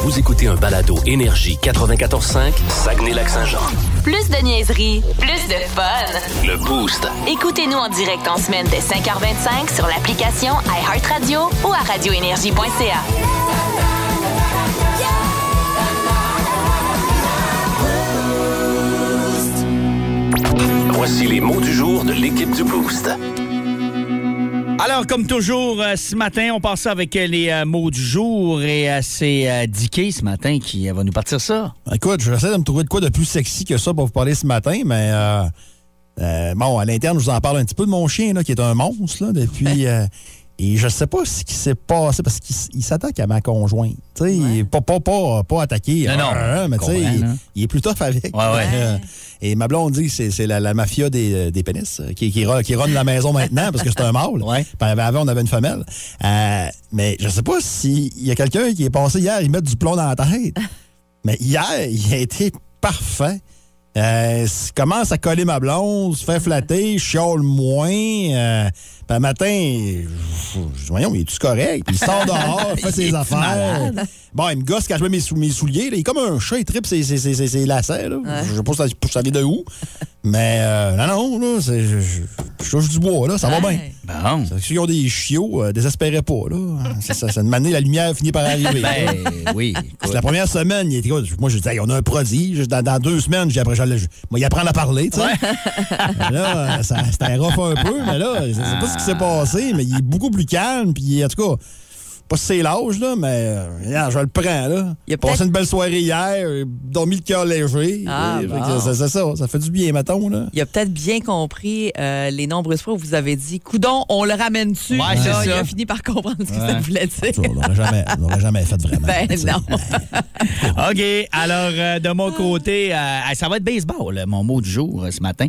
Vous écoutez un balado Énergie 94.5, Saguenay-Lac-Saint-Jean. Plus de niaiserie, plus de fun. Le Boost. Écoutez-nous en direct en semaine dès 5h25 sur l'application iHeartRadio ou à radioénergie.ca. Voici les mots du jour de l'équipe du Boost. Alors, comme toujours, ce matin, on passe ça avec les mots du jour et c'est Dicky ce matin qui va nous partir ça. Écoute, j'essaie de me trouver de quoi de plus sexy que ça pour vous parler ce matin, mais bon, à l'interne, je vous en parle un petit peu de mon chien, là, qui est un monstre, là, depuis... et je sais pas ce qui s'est passé, parce qu'il s'attaque à ma conjointe. Tu sais, pas attaqué. Non, mais tu sais, il est plus tough avec. Ouais. Et ma blonde dit que c'est la mafia des pénis qui run la maison maintenant, parce que c'est un mâle. Ouais. Puis avant, on avait une femelle. Mais je sais pas s'il y a quelqu'un qui est passé hier, il met du plomb dans la tête. Mais hier, il a été parfait. Commence à coller ma blonde, se fait flatter, chiale moins. Puis un matin, je dis, voyons, il est-tu correct? Puis il sort dehors, il fait ses affaires. Bon, il me gosse quand je mets mes souliers. Là. Il est comme un chat, il tripe ses lacets. Là. Ouais. Je sais pas si ça vient de où. Mais non, là, je touche du bois, là, ça va bien. Bon. Ceux qui ont des chiots, désespérez pas, là. Ça de manière, la lumière finit par arriver. Oui. C'est la première semaine, moi, je dis, hey, on a un prodige. Dans 2 semaines, moi, il apprend à parler, tu sais. Là, c'était rough un peu, mais là, je sais pas ce qui s'est passé, mais il est beaucoup plus calme, puis en tout cas, pas si c'est l'âge, là, mais je le prends, là. Il a passé une belle soirée hier, dormi le cœur léger. C'est ça fait du bien, mettons, là. Il a peut-être bien compris les nombreuses fois où vous avez dit, coudon, on le ramène-tu? Ouais, c'est ça. Il a fini par comprendre ce que ça voulait dire. On l'aurait jamais fait vraiment. Non. OK, alors, de mon côté, ça va être baseball, mon mot du jour ce matin.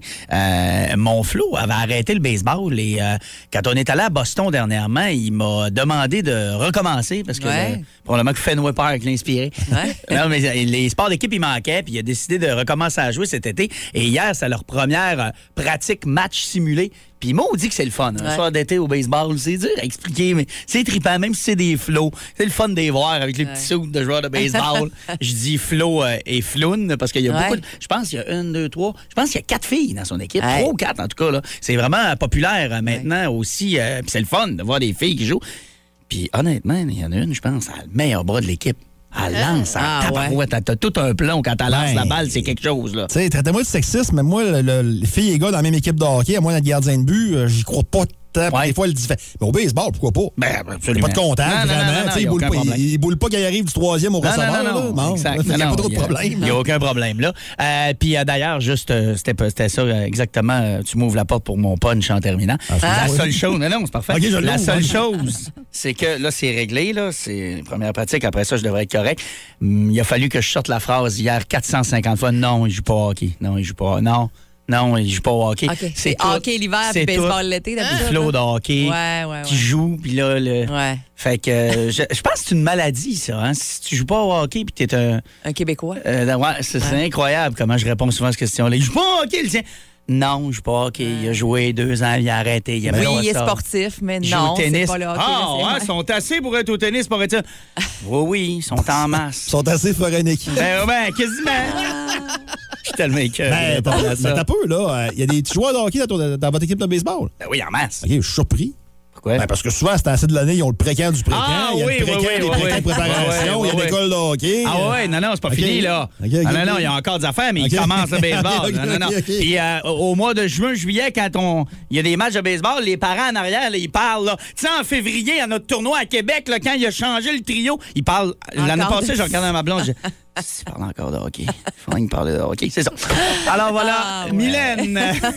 Mon Flo avait arrêté le baseball et quand on est allé à Boston dernièrement, il m'a demandé de recommencer parce que probablement que Fenway Park l'inspirait. Non, mais les sports d'équipe, il manquait, puis il a décidé de recommencer à jouer cet été. Et hier, c'est leur première pratique match simulé. Puis moi, on dit que c'est le fun. Un soir d'été au baseball, c'est dur à expliquer, mais c'est trippant, même si c'est des flots. C'est le fun de les voir avec les petits suits de joueurs de baseball. Je dis Flo et Floun parce qu'il y a beaucoup de... Je pense qu'il y a 1, 2, 3... Je pense qu'il y a 4 filles dans son équipe. 3 ou 4, en tout cas. Là. C'est vraiment populaire maintenant aussi. Puis c'est le fun de voir des filles qui jouent. Puis honnêtement, il y en a une, je pense, à le meilleur bras de l'équipe. Elle lance, t'as tout un plomb quand elle lance la balle, c'est quelque chose, là. Tu sais, traitez-moi de sexisme, mais moi, les filles et les gars dans la même équipe de hockey, à moins d'être gardien de but, j'y crois pas tant. Des fois, elle dit, mais au baseball, pourquoi pas? Ben, absolument. Pas de contact, vraiment. Il boule pas quand il arrive du 3e au receveur. Non, exact. Il n'y a pas trop de problème. Il n'y a aucun problème, là. Puis d'ailleurs, juste, c'était ça exactement. Tu m'ouvres la porte pour mon punch en terminant. La seule chose, non, c'est parfait. Okay, la seule chose, c'est que là, c'est réglé, là. C'est la première pratique. Après ça, je devrais être correct. Il a fallu que je sorte la phrase hier 450 fois. Non, il joue pas au hockey. Non, il joue pas. Non, il joue pas au hockey. Okay. C'est hockey l'hiver puis baseball l'été, d'habitude. Flow de hockey qui joue, puis là... Fait que je pense que c'est une maladie, ça. Hein? Si tu joues pas au hockey puis t'es un Québécois. C'est incroyable comment je réponds souvent à cette question-là. Il joue pas au hockey, le tien. Non, il joue pas au hockey. Il a joué 2 ans, il a arrêté. Il est sportif, mais non, c'est pas le hockey. Ils sont assez pour être au tennis, paraît-il. Oui, ils sont en masse. Ils sont assez pour une équipe. Ben, quasiment. Je suis tellement écœuré. Mais t'as peu, là. Il y a des petits joueurs de hockey dans votre équipe de baseball. Ben oui, en masse. OK, je suis surpris. Pourquoi? Ben parce que souvent, à cette année de l'année, ils ont le précamp du précamp. Il y a le précamp, des précamps de préparation. Il y a l'école de hockey. Non, c'est pas fini, là. Non, il y a encore des affaires, mais ils commencent le baseball. Non. Puis au mois de juin, juillet, quand il y a des matchs de baseball, les parents en arrière, là, ils parlent. Là. Tu sais, en février, à notre tournoi à Québec, là, quand il a changé le trio, ils parlent. L'année passée, je regardais ma blonde, il parle encore de hockey. Il faut qu'il parle de hockey, c'est ça. Alors voilà, Mylène.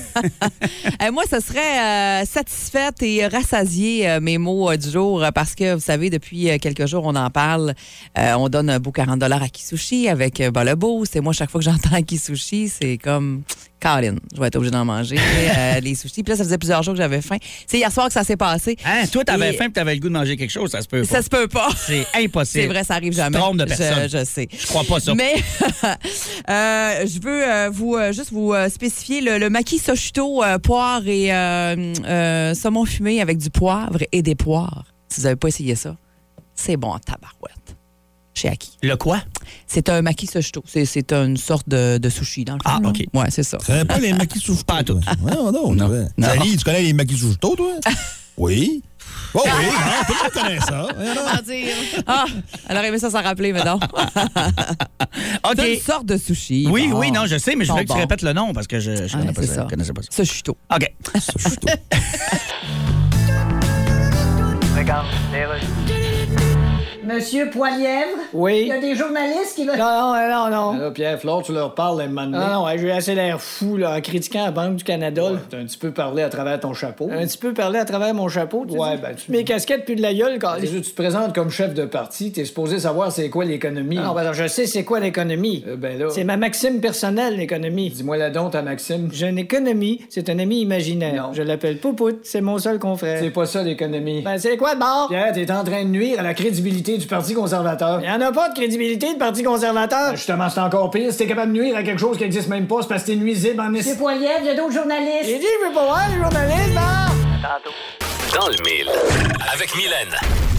Moi, ce serait satisfaite et rassasiée mes mots du jour parce que, vous savez, depuis quelques jours, on en parle. On donne un beau 40 $ à Kisushi avec le boost. Et moi, chaque fois que j'entends Kisushi, c'est comme... Colin, je vais être obligée d'en manger, les sushis. Puis là, ça faisait plusieurs jours que j'avais faim. C'est hier soir que ça s'est passé. Hein, toi, t'avais faim et t'avais le goût de manger quelque chose, ça se peut pas. Ça se peut pas. C'est impossible. C'est vrai, ça arrive jamais. Tu te trompes de personne. Je sais. Je crois pas ça. Mais je veux juste vous spécifier le maquis prosciutto, poire et saumon fumé avec du poivre et des poires. Si vous n'avez pas essayé ça, c'est bon en tabarouette. chez Aki. Le quoi? C'est un maki sushito. C'est une sorte de sushi, dans le fond. Ah, OK. Ouais, c'est ça. Tu connais pas les makis sushito? Pas en tout. Non. Non. Sally, tu connais les makis sushito, toi? Oui. Oh oui, non, tout le monde connaît ça. Ah, elle aurait aimé ça s'en rappeler, mais non. OK. C'est une sorte de sushi. Oui, Bon. oui, non, je sais, mais je voulais que tu Bon. répètes le nom parce que je connaissais pas ça. Sushito. OK. Sushito. Monsieur Poilièvre? Oui. Il y a des journalistes qui veulent... Non. Là, Pierre-Flore, tu leur parles un moment donné. Non, j'ai assez l'air fou là, en critiquant la Banque du Canada. Ouais, là. t'as un petit peu parlé à travers ton chapeau. Un petit peu parlé à travers mon chapeau, tu Ouais, dis? ben, tu- Mes casquettes puis de la gueule, quand... Tu te présentes comme chef de parti, t'es supposé savoir c'est quoi l'économie. Non, ben, je sais c'est quoi l'économie. Ben là, C'est ma maxime personnelle, l'économie. dis-moi la donc, ta Maxime. J'ai une économie, c'est un ami imaginaire. Non. Je l'appelle Poupout, c'est mon seul confrère. C'est pas ça, l'économie. Ben, c'est quoi de bord? Pierre, t'es en train de nuire à la crédibilité du Parti conservateur. Il y en a pas de crédibilité de Parti conservateur. Justement, c'est encore pire. Si t'es capable de nuire à quelque chose qui existe même pas, c'est parce que t'es nuisible en Monsieur Poilièvre, il y a d'autres journalistes. J'ai dit, je veux pas voir les journalistes, bon! Dans le mille. Avec Mylène.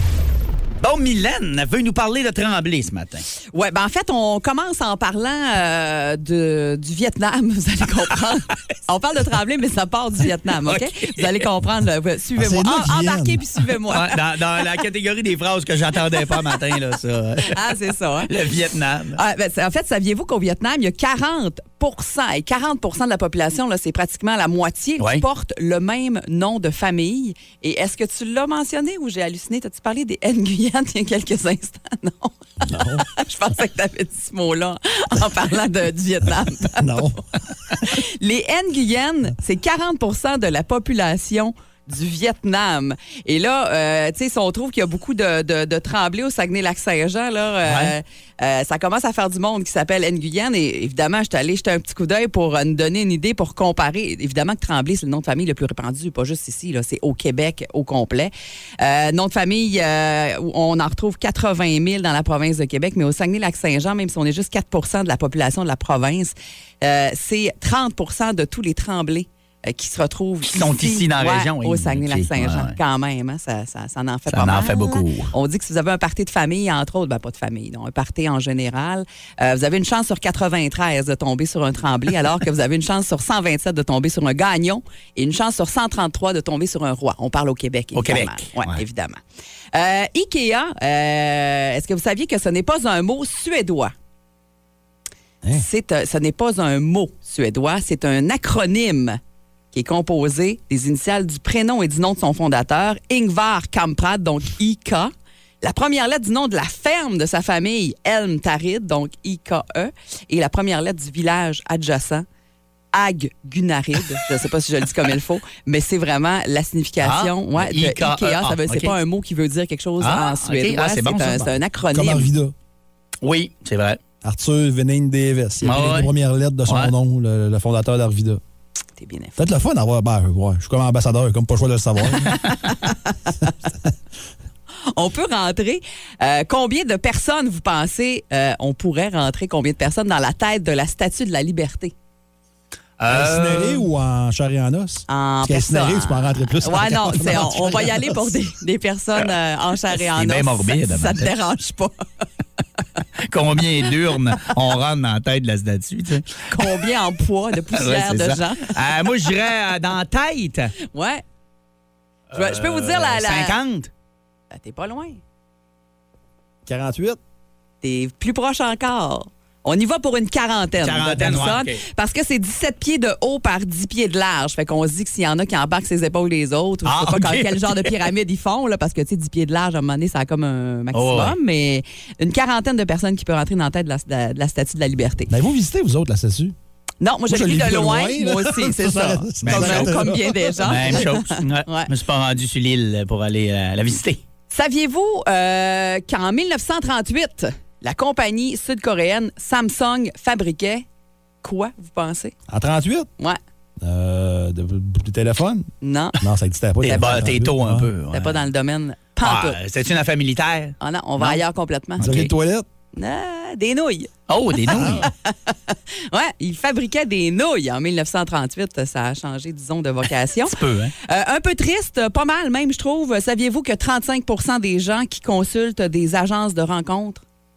Bon, Mylène veut nous parler de Tremblay ce matin. Ouais, ben en fait, on commence en parlant du Vietnam, vous allez comprendre. On parle de Tremblay, mais ça part du Vietnam, OK? OK. Vous allez comprendre. Là. Suivez-moi. Ah, c'est là qu'ils Embarquez viennent. puis suivez-moi. Ouais, dans la catégorie des phrases que j'attendais pas matin, là, ça. Ah, c'est ça. Hein? Le Vietnam. Ah, ben, en fait, saviez-vous qu'au Vietnam, il y a 40 et 40 de la population, là, c'est pratiquement la moitié, Ouais. qui porte le même nom de famille. Et est-ce que tu l'as mentionné ou j'ai halluciné? T'as-tu parlé des Nguyen il y a quelques instants? Non. Je pensais que tu avais dit ce mot-là en parlant du Vietnam. Non. Les Nguyen, c'est 40 de la population du Vietnam. Et là, tu sais, si on trouve qu'il y a beaucoup de Tremblay au Saguenay-Lac-Saint-Jean, là, ça commence à faire du monde qui s'appelle Nguyen. Et évidemment, je suis allée jeter un petit coup d'œil pour nous donner une idée, pour comparer. Évidemment que Tremblay, c'est le nom de famille le plus répandu, pas juste ici, là, c'est au Québec au complet. Nom de famille, où on en retrouve 80 000 dans la province de Québec, mais au Saguenay-Lac-Saint-Jean, même si on est juste 4 de la population de la province, c'est 30 de tous les Tremblay qui se retrouvent Qui sont ici dans la région, oui. au Saguenay-Lac-Saint-Jean, OK. quand même. Hein, ça en fait Ça pas en mal. fait beaucoup. On dit que si vous avez un party de famille, entre autres, ben pas de famille, non, un party en général, vous avez une chance sur 93 de tomber sur un Tremblay, alors que vous avez une chance sur 127 de tomber sur un Gagnon et une chance sur 133 de tomber sur un Roi. On parle au Québec, Au évidemment. Québec, Ouais, ouais. évidemment. IKEA, est-ce que vous saviez que ce n'est pas un mot suédois? Hein? Ce n'est pas un mot suédois, c'est un acronyme qui est composé des initiales du prénom et du nom de son fondateur, Ingvar Kamprad, donc IK. La première lettre du nom de la ferme de sa famille, Elm Tarid, donc IKE. Et la première lettre du village adjacent, Ag-Gunarid. Je ne sais pas si je le dis comme il faut, mais c'est vraiment la signification Ah, de IKEA. IKEA. C'est OK. pas un mot qui veut dire quelque chose Ah, en suédois. OK. Ah, c'est bon, ça. c'est un acronyme. Comme Arvida. Oui, c'est vrai. Arthur Venning Davis. Il a Ah pris ouais. les deux premières lettres de son Ouais. nom, le fondateur d'Arvida. T'es bien informé. Peut-être le fun d'avoir. Ben, ouais, je suis comme ambassadeur, comme pas le choix de le savoir. On peut rentrer. Combien de personnes, vous pensez, on pourrait rentrer combien de personnes dans la tête de la Statue de la Liberté? Incinéré ou en chair et en os? En Parce qu'incinéré, personne. tu peux en rentrer plus. Ouais, non, on va y aller pour des personnes en chair et en os. C'est bien morbide, Ça te Amanda. dérange pas. Combien d'urnes on rentre dans la tête de la statue, tu sais? Combien en poids de poussière Ouais, de c'est ça. gens? Moi, je dirais dans la tête. Ouais. Je peux vous dire la... 50. T'es pas loin. 48? T'es plus proche encore. On y va pour une quarantaine de Quarantaine, personnes. ouais, OK. Parce que c'est 17 pieds de haut par 10 pieds de large. Fait qu'on se dit que s'il y en a qui embarquent ses épaules les autres, ou je sais pas OK. quel genre de pyramide ils font, là, parce que, tu sais, 10 pieds de large, à un moment donné, ça a comme un maximum. Oh, ouais. Mais une quarantaine de personnes qui peuvent rentrer dans la tête de la Statue de la Liberté. Ben, vous visitez, vous autres, la statue? Non, moi, je l'ai vu de loin. là. Moi aussi, c'est ça. Même chose. Comme bien des gens. Même chose. Ouais. Ouais. Je me suis pas rendu sur l'île pour aller la visiter. Saviez-vous qu'en 1938, la compagnie sud-coréenne Samsung fabriquait quoi, vous pensez? En 38? Ouais. Du téléphone? Non, Non, ça n'existait pas. T'es tôt un peu. c'était pas dans le domaine pantoute. C'était une affaire militaire? Ah non, on va Non. ailleurs complètement. Vous avez OK. une toilette? Des nouilles. Oh, des nouilles. Ouais, ils fabriquaient des nouilles en 1938. Ça a changé, disons, de vocation. Un petit peu, hein? Un peu triste, pas mal même, je trouve. Saviez-vous que 35 des gens qui consultent des agences de rencontres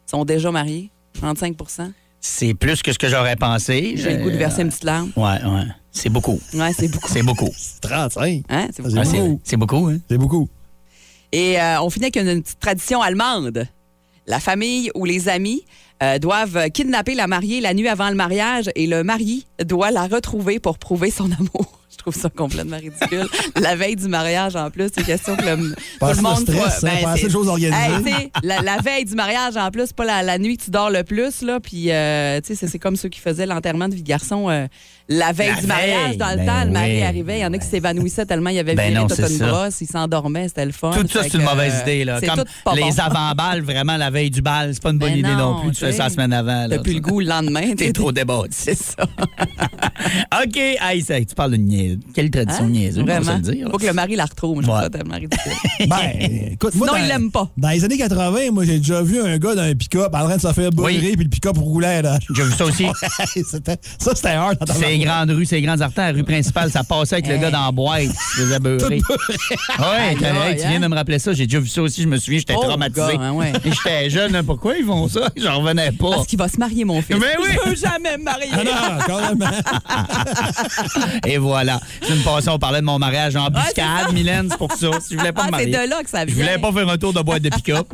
sont déjà mariés. 35 %. C'est plus que ce que j'aurais pensé. J'ai le goût de verser une petite larme. Ouais. C'est beaucoup. Ouais, c'est beaucoup. C'est beaucoup. 35. Hein? C'est beaucoup. Ah, c'est- C'est beaucoup, hein? C'est beaucoup. Et on finit avec une petite tradition allemande. La famille ou les amis doivent kidnapper la mariée la nuit avant le mariage et le mari doit la retrouver pour prouver son amour. Je trouve ça complètement ridicule. La veille du mariage, en plus, c'est question que Pas tout le monde stress, soit- hein, pas assez de c'est- choses organisées. Hey, tu sais, la veille du mariage, en plus, pas la nuit que tu dors le plus, là. Puis, tu sais, c'est comme ceux qui faisaient l'enterrement de vie de garçon la veille La du mariage. veille, Dans le ben temps, le mari oui, arrivait. Il y en a qui s'évanouissaient tellement il y avait Ben viré non, toute c'est une ça. brosse. Il s'endormait, c'était le fun. Tout ça, Fait c'est une que, mauvaise idée. Là. c'est Comme tout pas les bon. avant-balles, vraiment, la veille du bal, c'est pas une bonne Ben idée non non, plus. Tu fais ça la t'sais, semaine avant. T'as plus le goût le lendemain. T'es trop débattu. C'est ça. OK. Hey, tu parles d'une niaise. Quelle tradition Hein? niaiseuse, on va se Vraiment. le dire. là. Faut que le mari la retrouve. Je trouve Ouais. ça tellement ridicule. Ben, écoute, moi, Sinon, il l'aime pas. Dans les années 80, moi, j'ai déjà vu un gars dans un pick-up en train de se faire bourrer, Oui. puis le pick-up roulait. Là. J'ai vu ça aussi. C'était hard. dans ta C'est les grandes rues, c'est les grandes artères. La rue principale, ça passait avec le gars dans la boîte. Il se faisait beurrer. Oui, aïe, tu viens de me rappeler ça. J'ai déjà vu ça aussi. Je me souviens, j'étais Oh, traumatisé. gars, hein, ouais. Et j'étais jeune. hein, Pourquoi ils font ça? J'en revenais pas. Parce qu'il va se marier, mon fils. Mais oui. Je veux jamais me marier. Ah non, carrément. Et voilà. Je me passais, on parlait de mon mariage en c'est buscade, ça. Mylène, c'est pour ça. Si je voulais pas me Ah, c'est marier. de là que ça Je vient. voulais pas faire un tour de boîte de pick-up.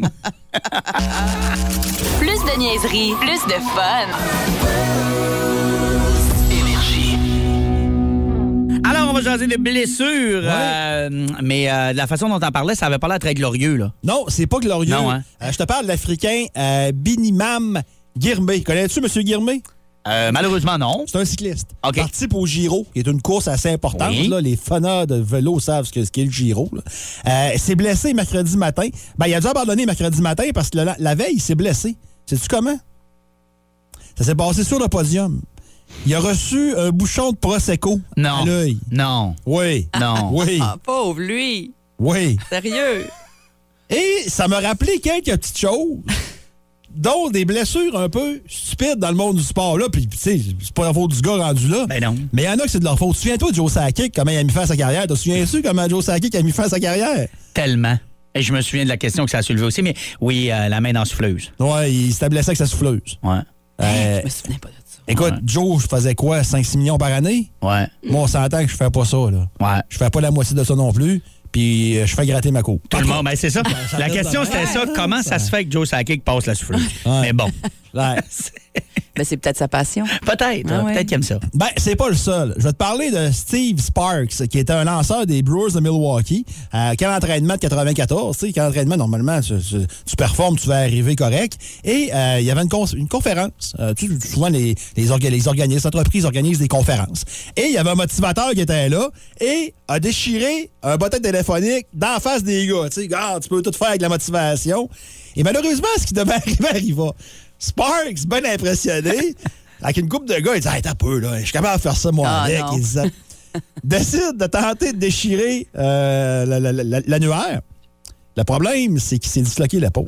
Plus de niaiserie, plus de fun. Énergie. Alors, on va jaser des blessures. Ouais. Mais de la façon dont on parlait, ça avait pas l'air très glorieux, là. Non, c'est pas glorieux. Non, hein? Je te parle de l'Africain Binimam Girmay. Connais-tu M. Girmay? Malheureusement, non. C'est un cycliste. OK. Il participe au Giro, qui est une course assez importante. Oui. Là. Les fanats de vélo savent ce qu'est le Giro. Il s'est blessé mercredi matin. Ben, il a dû abandonner mercredi matin parce que la veille, il s'est blessé. Sais-tu comment? Ça s'est passé sur le podium. Il a reçu un bouchon de Prosecco Non. à l'œil. Non. Oui. Non. Oui. Ah, pauvre lui. Oui. Sérieux. Et ça m'a rappelé quelques petites choses, dont des blessures un peu stupides dans le monde du sport. Là, puis, tu sais, c'est pas la faute du gars rendu là. Ben non. Mais il y en a que c'est de leur faute. Souviens-toi de Joe Sakic, comment il a mis fin à sa carrière. Te souviens-tu comment Joe Sakic a mis fin à sa carrière? Tellement. Et je me souviens de la question que ça a soulevé aussi. Mais oui, la main dans la souffleuse. Ouais, il s'était blessé avec sa souffleuse. Ouais. Je me souvenais pas de ça. Écoute, Joe, je faisais quoi, 5-6 millions par année? Ouais. Moi, on s'entend que je fais pas ça, là. Ouais. Je fais pas la moitié de ça non plus, puis je fais gratter ma coupe. Tout le monde, ben c'est ça. ça La reste question, dans- c'était ça. Ouais, Comment ça se fait que Joe Sakic passe la souffleuse? Ouais. Mais bon, Ouais. Ben, c'est peut-être sa passion. peut-être. Ah ouais. Peut-être qu'il aime ça. Ben, c'est pas le seul. Je vais te parler de Steve Sparks, qui était un lanceur des Brewers de Milwaukee. Quel entraînement de 94, tu sais, quel entraînement, normalement, tu performes, tu vas arriver correct. Et il y avait une conférence. Souvent, les organismes, entreprises organisent des conférences. Et il y avait un motivateur qui était là et a déchiré un bottin téléphonique d'en face des gars. Tu sais, gars, tu peux tout faire avec la motivation. Et malheureusement, ce qui devait arriver arriva. Sparks, bien impressionné, avec une couple de gars, il dit « Hey, t'as peu, là, je suis capable de faire ça, moi, Ah, avec. non. Il disait, décide de tenter de déchirer l'annuaire. Le problème, c'est qu'il s'est disloqué l'épaule.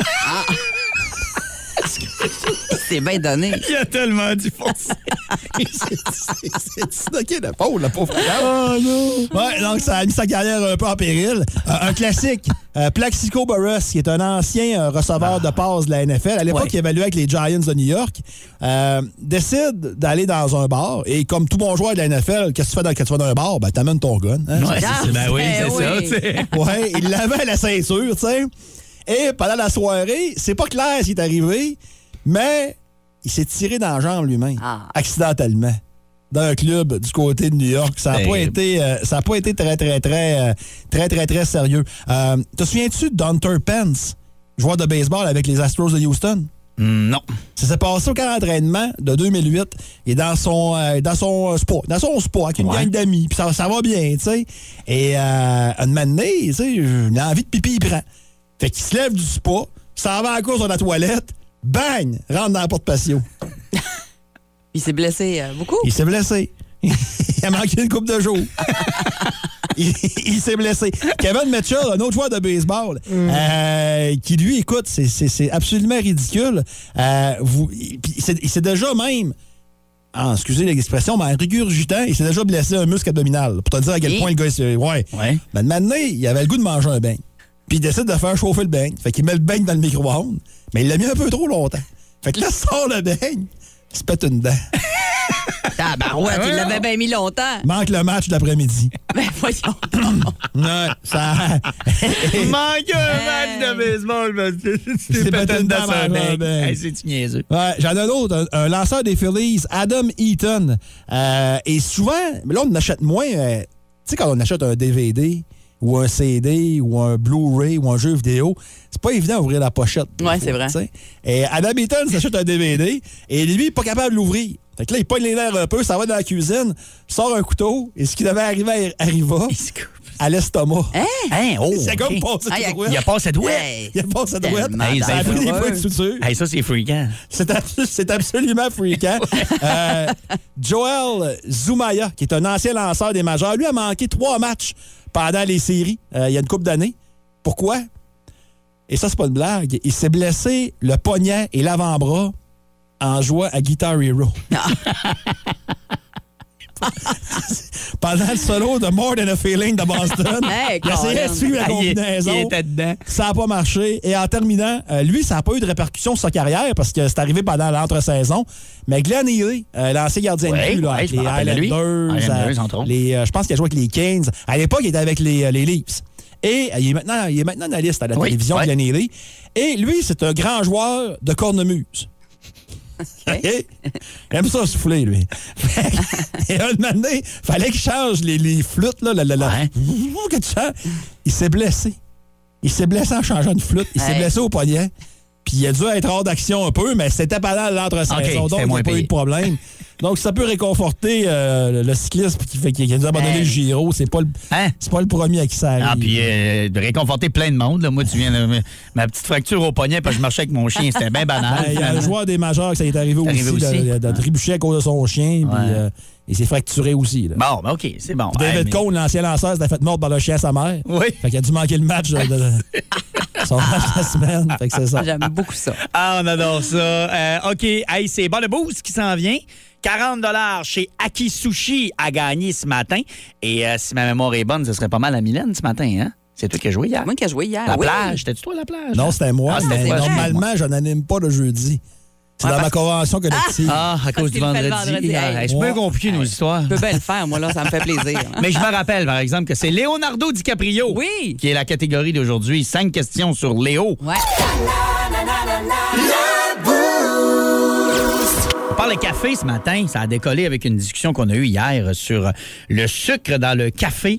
C'est bien donné. Il a tellement dû foncer. Il s'est disloqué l'épaule, le pauvre gars. Oh non! Ouais, donc ça a mis sa carrière un peu en péril. Un classique, Plaxico Burress, qui est un ancien receveur de passe de la NFL. À l'époque, Ouais. il évaluait avec les Giants de New York. Décide d'aller dans un bar. Et comme tout bon joueur de la NFL, qu'est-ce que tu fais quand tu vas dans un bar? Ben, t'amènes ton gun. Hein? Ouais, c'est, ben oui, Ben c'est ça, oui. tu sais. Ouais, il l'avait à la ceinture, tu sais. Et pendant la soirée, c'est pas clair ce qui est arrivé, mais il s'est tiré dans la jambe lui-même, Ah. accidentellement, dans un club du côté de New York. Ça n'a pas été, très sérieux. Te souviens-tu de Hunter Pence, joueur de baseball avec les Astros de Houston? Non. Ça s'est passé au camp d'entraînement de 2008. Il est dans son spa avec une Ouais. gang d'amis. Puis ça va bien, tu sais. Et un moment donné, tu sais, il a envie de pipi, il prend. Fait qu'il se lève du spa, s'en va à la course dans la toilette, bang, rentre dans la porte patio. Il s'est blessé beaucoup. Il s'est blessé. Il a manqué une coupe de jours. il s'est blessé. Kevin Mitchell, un autre joueur de baseball, qui lui, écoute, c'est absolument ridicule. Il s'est déjà même, excusez l'expression, mais en régurgitant, il s'est déjà blessé un muscle abdominal. Pour te dire à quel point le gars, ouais. Ouais. Mais maintenant, il avait le goût de manger un beigne. Puis il décide de faire chauffer le beigne. Fait qu'il met le beigne dans le micro-ondes, mais il l'a mis un peu trop longtemps. Fait que là, sort le beigne, il se pète une dent. Ah, ben ouais, tu l'avais bien mis longtemps. Manque le match de l'après-midi. Ben voyons. Ouais, ça... Manque un match de baseball parce que tu t'es pété une dent sur un bec. Hey, c'est-tu niaiseux? Ouais, j'en ai un autre, un lanceur des Phillies, Adam Eaton. Et souvent, là, on en achète moins. Tu sais, quand on achète un DVD ou un CD ou un Blu-ray ou un jeu vidéo, c'est pas évident d'ouvrir la pochette. Ouais, c'est vrai. T'sais. Et Adam Eaton s'achète un DVD et lui, il est pas capable de l'ouvrir. Fait que là, il pogne les nerfs un peu, ça va dans la cuisine, sort un couteau et ce qui devait arriver arriva à l'estomac. Hein? Oh, C'est comme OK. passé de douette. Il a pas cette douette. Hey. Il a passé de douette. Tellement Ça a pris des dangereux. points de suture. Hey, ça, c'est fréquent. C'est absolument freakant. Joel Zumaya, qui est un ancien lanceur des majeurs, lui a manqué 3 matchs pendant les séries il y a une couple d'années. Pourquoi? Et ça, c'est pas une blague. Il s'est blessé le poignet et l'avant-bras en jouant à Guitar Hero. Pendant le solo de More Than a Feeling de Boston, Hey, il essayait de suivre la combinaison. Il était dedans. Ça n'a pas marché. Et en terminant, lui, ça n'a pas eu de répercussions sur sa carrière parce que c'est arrivé pendant l'entre-saison. Mais Glenn Healy, l'ancien gardien de but, là, avec je me les rappelle de lui. Highlanders, entre autres. je pense qu'il a joué avec les Kings. À l'époque, il était avec les Leafs. Et il est maintenant analyste à la télévision, Glenn Healy. Et lui, c'est un grand joueur de cornemuse. Okay. Il aime ça souffler, lui. Et un moment donné, il fallait qu'il change les flûtes. Là, que tu changes. Il s'est blessé. Il s'est blessé en changeant de flûte. Il s'est blessé au poignet. Puis il a dû être hors d'action un peu, mais c'était pendant l'entre-saison. Donc, il n'y a pas eu de problème. Donc, ça peut réconforter le cycliste qui a dû abandonner le Giro. C'est pas le premier à qui ça arrive. Ah, puis de réconforter plein de monde. Là. Moi, tu viens de ma petite fracture au poignet parce que je marchais avec mon chien. C'était bien banal. Il y a un joueur des majeurs qui ça est arrivé aussi. De trébucher à cause de son chien. Puis il s'est fracturé aussi. Là. Bon, ben OK, c'est bon. David Cohn, l'ancien lanceur, s'était fait mordre par le chien à sa mère. Oui. Fait qu'il a dû manquer le match son match de la semaine. Fait que c'est ça. J'aime beaucoup ça. Ah, on adore ça. OK, hey, c'est bon le boost qui s'en vient. 40 $ chez Aki Sushi à gagner ce matin. Et si ma mémoire est bonne, ce serait pas mal à Mylène ce matin, hein? C'est toi qui as joué hier. Moi qui ai joué hier. La oui. plage. C'était-tu toi la plage? Non, c'était moi. Ah, c'était mais vrai. normalement, je n'anime pas le jeudi. C'est dans ma convention collective. Ah, à cause du qu'il le fait le vendredi. vendredi. Hey, c'est Ouais. peu compliqué, nos histoires. Je peux bien le faire, moi, là, ça me fait plaisir. Hein. Mais je me rappelle, par exemple, que c'est Leonardo DiCaprio Oui. qui est la catégorie d'aujourd'hui. 5 questions sur Léo. Ouais. On parle de café ce matin. Ça a décollé avec une discussion qu'on a eue hier sur le sucre dans le café.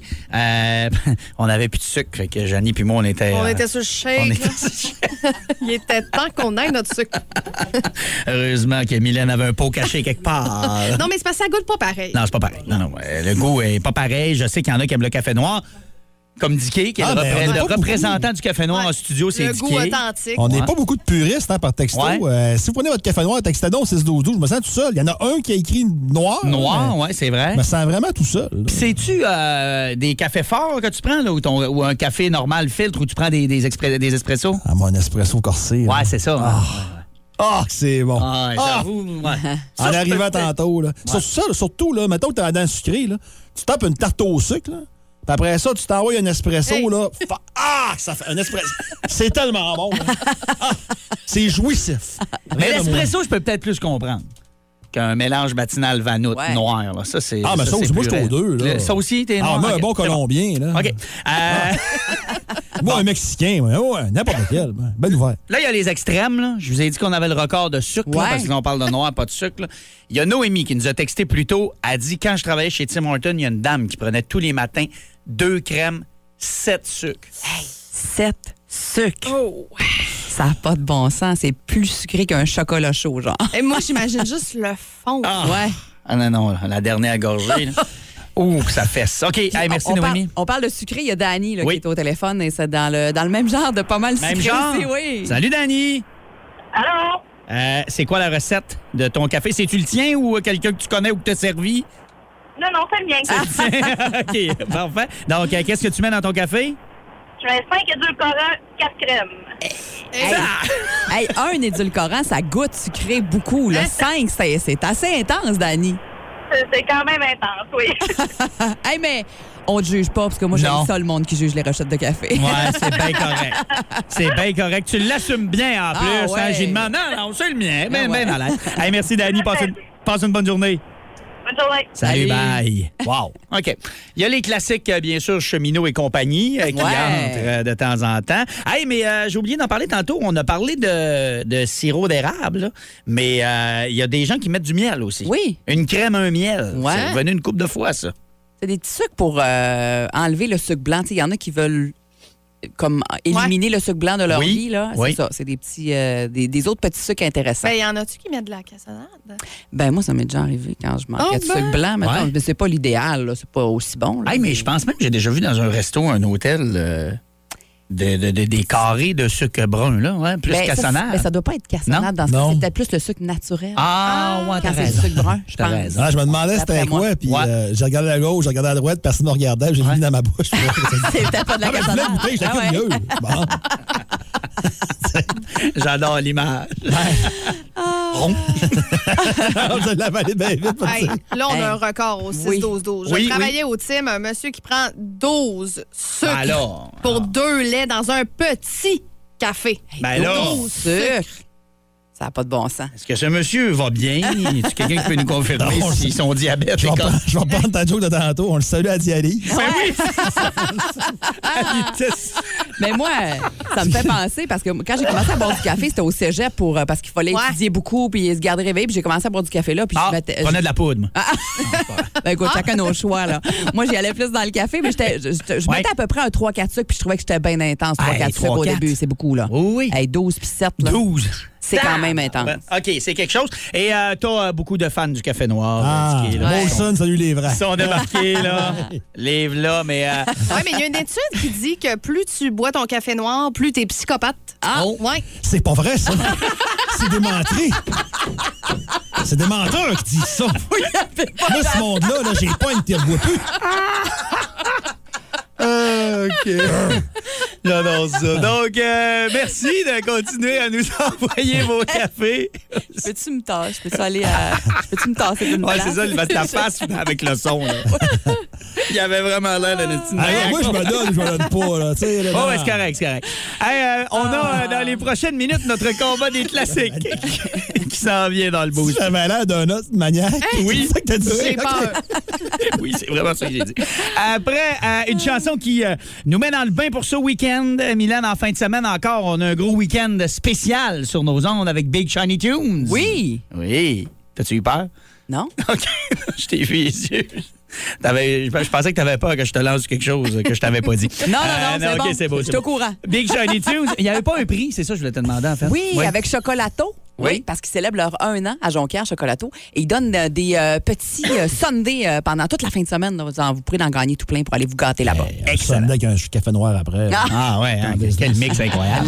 On n'avait plus de sucre, fait que Janie puis moi, on était... On était sur le shake. on était- Il était temps qu'on ait notre sucre. Heureusement que Mylène avait un pot caché quelque part. Non, mais c'est parce que ça goûte pas pareil. Non, c'est pas pareil. Non, le goût est pas pareil. Je sais qu'il y en a qui aiment le café noir. Comme Dicky, qui est Ah, mais on a le pas représentant du café noir Ouais. en studio, c'est Le Dicky. goût authentique. On n'est Ouais. pas beaucoup de puristes par texto. Ouais. Si vous prenez votre café noir, textez-donc au 6-12-12. Je me sens tout seul. Il y en a un qui a écrit noir. Noir, ouais, c'est vrai. Je me sens vraiment tout seul. là. Puis c'est-tu des cafés forts que tu prends, là, ou un café normal filtre, ou tu prends des espressos? Ah, mon espresso corsé. là. Ouais, c'est ça. Ah, c'est bon. Ah, j'avoue, ouais. En arrivant tantôt, là. Surtout, là, mettons que t'as la dent sucrée, là. Tu tapes une tarte au sucre, là. Puis après ça, tu t'envoies un espresso, Hey. là. Ça fait un espresso. C'est tellement bon, là. Ah, c'est jouissif. Mais Rien de l'espresso, je peux peut-être plus comprendre qu'un mélange matinal vanoutte Ouais. noir. Là. Ça, c'est. Ah, mais ça aussi, c'est moi, je plus suis aux deux, là. Ça aussi, t'es Ah, noir. moi, un Ok, bon c'est Colombien, là. OK. Moi, un Mexicain, ouais, n'importe quel. Ben ouvert. Là, il y a les extrêmes. Là. Je vous ai dit qu'on avait le record de sucre, là, Ouais. parce que là, on parle de noir, pas de sucre. Là. Il y a Noémie qui nous a texté plus tôt. Elle dit, quand je travaillais chez Tim Hortons, il y a une dame qui prenait tous les matins 2 crèmes, 7 sucres. 7 sucres. Oh. Ça n'a pas de bon sens. C'est plus sucré qu'un chocolat chaud, genre. Et moi, j'imagine juste le fond. Ouais. Ah non, la dernière gorgée. Là. Ouh, que ça fait ça. OK, hey, merci Noémie. On parle de sucré. Il y a Dani là, Oui. qui est au téléphone et c'est dans le même genre de pas mal Même sucré genre? aussi, oui. Salut, Dani. Allô? C'est quoi la recette de ton café? C'est-tu le tien ou quelqu'un que tu connais ou que t'as servi? Non, non, c'est le mien. OK, parfait. Donc, qu'est-ce que tu mets dans ton café? Je mets 5 édulcorants, 4 crèmes. Hey, un édulcorant, ça goûte sucré beaucoup. Là. 5, c'est assez intense, Dani. C'est quand même intense, oui. Hey, mais On te juge pas, parce que moi, j'aime Non. ça, le monde qui juge les recettes de café. Ouais, c'est bien correct. C'est bien correct. Tu l'assumes bien en plus. Ah, ouais. Hein, j'ai demandé, non, c'est le mien. Ben, Ah, ouais. ben à l'aise. Hey, merci, Dani. Passe une bonne journée. Bonne journée. Salut, Salut. bye. Wow. OK. Il y a les classiques, bien sûr, Cheminot et compagnie, qui Ouais. entrent de temps en temps. Hey, mais j'ai oublié d'en parler tantôt. On a parlé de sirop d'érable, là. Mais il y a des gens qui mettent du miel aussi. Oui. Une crème, un miel. Ouais. C'est revenu une couple de fois, ça. C'est des petits sucres pour enlever le sucre blanc. Il y en a qui veulent comme éliminer le sucre blanc de leur Oui. vie. Là. Oui. C'est ça. C'est des petits des autres petits sucres intéressants. Ben, y en a-tu qui mettent de la cassonade? Ben moi, ça m'est déjà arrivé quand je manquais Oh, de sucre ben. blanc. Mettons. Ouais. Mais c'est pas l'idéal. Là. C'est pas aussi bon. Là. Hey, mais je pense même que j'ai déjà vu dans un resto, un hôtel, des carrés de sucre brun, là, ouais, plus Ben, cassonade. Ça doit pas être cassonade dans ce Non. cas. C'est peut-être plus le sucre naturel. Ah, ouais, quand t'as c'est raison. le sucre brun, je T'as pense. raison. Ah, je me demandais D'après c'était moi. quoi, puis Ouais. j'ai regardé à gauche, j'ai regardé à droite, personne ne me regardait, puis j'ai mis dans ma bouche. C'est peut-être pas de la Ah, ben, je voulais cassonade. goûter, j'étais Ah ouais. curieux. Bon. J'adore l'image. Rond. Je l'ai avalé bien vite. pour Hey, dire. là, on Hey. a un record au 6-12-12. Oui, Je travaillais au team, un monsieur qui prend 12 sucres Alors, pour 2 laits dans un petit café. Ben là, 12 Sucre. Ça n'a pas de bon sens. est-ce que ce monsieur va bien? Est-ce quelqu'un qui peut nous confirmer Non, si son diabète Je est vais comme... reprendre- je vais reprendre ta joke de tantôt. On le salue à dialyse. Ben oui, c'est ça. Mais moi, ça me fait penser parce que quand j'ai commencé à boire du café, c'était au cégep parce qu'il fallait Ouais. étudier beaucoup puis se garder réveillé. Puis j'ai commencé à boire du café là. Puis Ah, je mettais. prenez de la poudre, moi. Ben écoute, chacun nos choix. Là. Moi, j'y allais plus dans le café, mais je Ouais. mettais à peu près un 3-4 sucres. Puis je trouvais que j'étais bien intense. 3-4 Hey, sucres au 3-4. début. C'est beaucoup, là. Oui, oui. Hey, 12 puis 7, là. 12. C'est quand même intense. Ben, OK, c'est quelque chose. Et t'as beaucoup de fans du café noir. Ah, qui est là. Molson, salut les vrais. Ils sont débarqués, là. Livre là, mais... Oui, mais il y a une étude qui dit que plus tu bois ton café noir, plus t'es psychopathe. Ah, Ouais. C'est pas vrai, ça. C'est des menteries. C'est des menteurs qui disent ça. Moi, ce monde-là, là, j'ai pas une tire bois plus. OK. J'adore ça. Donc, merci de continuer à nous envoyer vos cafés. peux-tu me tasser? Peux-tu aller à. Peux-tu me tasser d'une Ouais, place? c'est ça, il va ta face avec le son. Là. Il avait vraiment l'air d'un petit Ah, moi, je me donne, je me donne pas. Là, tu sais, là, Oh, non. ouais, c'est correct, c'est correct. Hey, on a dans les prochaines minutes notre combat des classiques qui s'en vient dans le Si boost. j'avais l'air d'un autre maniaque. Oui. C'est ça que t'as dit. J'ai peur. Oui, c'est vraiment ça que j'ai dit. Après, une chanson qui nous met dans le bain pour ce week-end. Milan, en fin de semaine encore, on a un gros week-end spécial sur nos ondes avec Big Shiny Tunes. Oui. Oui. T'as-tu eu peur? Non? OK. Je t'ai vu les yeux. Je pensais que t'avais peur que je te lance quelque chose que je t'avais pas dit. Non, c'est OK, bon. c'est beau. Je suis au courant. Big Shiny Tunes. Il n'y avait pas un prix, c'est ça que je voulais te demander, en fait. Oui, avec Chocolato. Oui. Parce qu'ils célèbrent leur 1 an à Jonquière, Chocolato. Et ils donnent des petits sundaes pendant toute la fin de semaine. Là. Vous pourrez en gagner tout plein pour aller vous gâter là-bas. Excellent. Avec un café noir après. Ah. Ah ouais, hein, quel mix incroyable.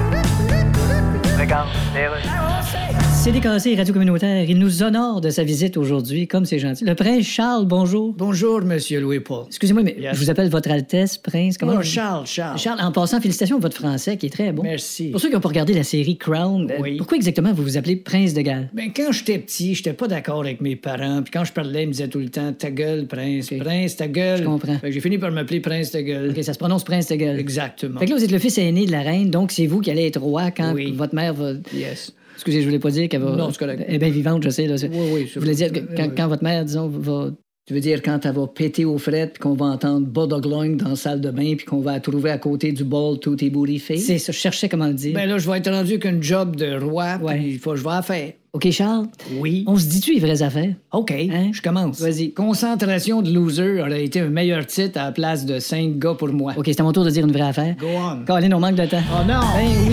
CDKC Radio Communautaire, il nous honore de sa visite aujourd'hui, comme c'est gentil. Le prince Charles, bonjour. Bonjour, Monsieur Louis-Paul. Excusez-moi, mais Yes. je vous appelle Votre Altesse, prince. Comment Oh, vous- Charles. Charles, en passant, félicitations pour votre français qui est très bon. Merci. Pour ceux qui n'ont pas regardé la série Crown, Oui. pourquoi exactement vous vous appelez Prince de Galles? Ben, quand j'étais petit, j'étais pas d'accord avec mes parents. Puis quand je parlais, ils me disaient tout le temps, ta gueule, Prince. Ok. Prince, ta gueule. Je comprends. Fait que j'ai fini par m'appeler Prince ta gueule. Ok, ça se prononce Prince de Galles. Exactement. Fait que là, vous êtes le fils aîné de la reine, donc c'est vous qui allez être roi quand Oui. votre mère va... Yes. Excusez, je voulais pas dire qu'elle va... Non, c'est correct. Elle est bien vivante, je sais. Là. Oui. Je voulais dire que quand votre mère, disons, va... Tu veux dire quand elle va péter aux frettes puis qu'on va entendre Bodogloing dans la salle de bain puis qu'on va la trouver à côté du bol tout tes booty face? C'est ça, je cherchais comment le dire. Ben là, je vais être rendu qu'un job de roi. Ouais. Puis il faut que je vais la faire. OK, Charles? Oui. On se dit-tu les vraies affaires? OK. Hein? Je commence. Vas-y. Concentration de loser aurait été un meilleur titre à la place de 5 gars pour moi. OK, c'est à mon tour de dire une vraie affaire. Go on. Colin, on manque de temps. Oh non! Ben oui.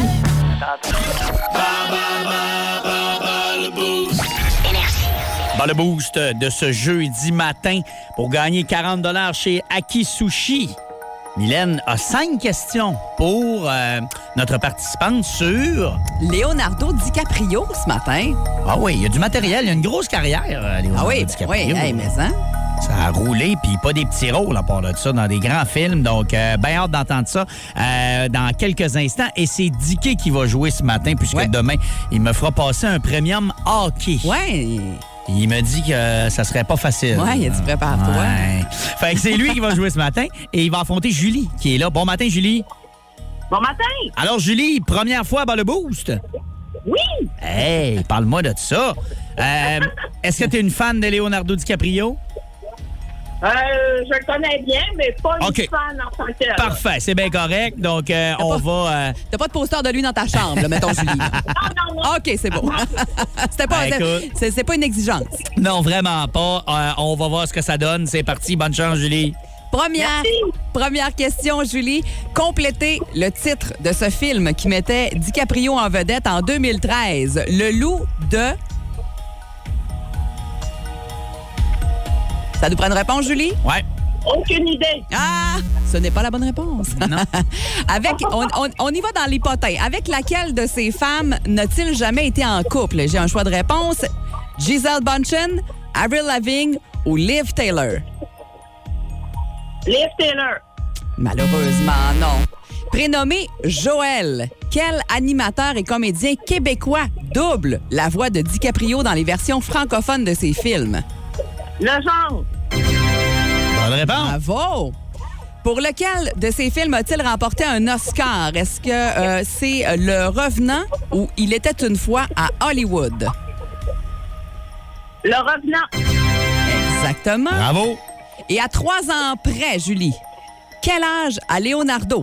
Dans le boost de ce jeudi matin pour gagner 40 $ chez Aki Sushi. Mylène a 5 questions pour notre participante sur... Leonardo DiCaprio ce matin. Ah oui, il y a du matériel, il y a une grosse carrière, Leonardo Ah oui, DiCaprio. oui, hey, mais hein? Ça a roulé, puis pas des petits rôles à part de ça, dans des grands films. Donc, bien hâte d'entendre ça dans quelques instants. Et c'est Dicky qui va jouer ce matin, puisque Ouais. demain, il me fera passer un premium hockey. Ouais. Il me dit que ça serait pas facile. Ouais, il a dit prépare-toi. Ouais. Fait que c'est lui qui va jouer ce matin et il va affronter Julie qui est là. Bon matin, Julie. Bon matin. Alors, Julie, première fois dans le boost? Oui. Hey, parle-moi de ça. Est-ce que tu es une fan de Leonardo DiCaprio? Je le connais bien, mais pas une fan en tant que tel. Parfait, c'est bien correct. Donc, on va... T'as pas de poster de lui dans ta chambre, là, mettons, Julie. Non. OK, c'est bon. C'était pas, c'est pas une exigence. Non, vraiment pas. On va voir ce que ça donne. C'est parti. Bonne chance, Julie. Première question, Julie. Complétez le titre de ce film qui mettait DiCaprio en vedette en 2013. Le loup de... Ça nous prend une réponse, Julie? Ouais. Aucune idée. Ah! Ce n'est pas la bonne réponse. Non. On y va dans l'hypothèse. Avec laquelle de ces femmes n'a-t-il jamais été en couple? J'ai un choix de réponse. Gisele Bündchen, Avril Lavigne ou Liv Taylor? Liv Taylor. Malheureusement, non. Prénommé Joël, quel animateur et comédien québécois double la voix de DiCaprio dans les versions francophones de ses films? Legendre. Bonne réponse. Bravo! Pour lequel de ces films a-t-il remporté un Oscar? Est-ce que c'est Le Revenant ou Il était une fois à Hollywood? Le Revenant. Exactement. Bravo. Et à 3 ans près, Julie, quel âge a Leonardo?